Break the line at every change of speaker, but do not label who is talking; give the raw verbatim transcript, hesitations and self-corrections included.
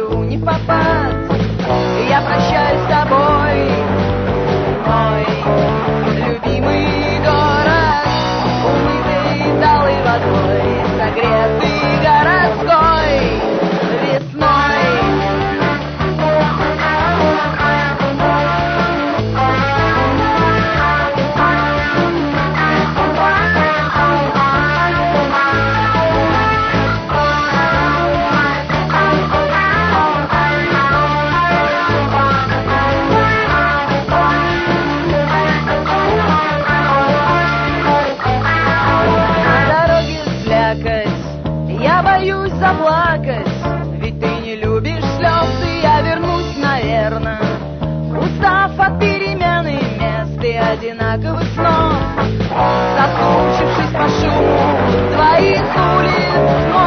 смотрю не в попад. Я прощаюсь с тобой, мой любимый город, умытый талой водой, согретый городской весной. Я боюсь заплакать, ведь ты не любишь слез, и я вернусь, наверно, устав от перемены мест и одинаковых снов, соскучившись по шуму твоих улиц.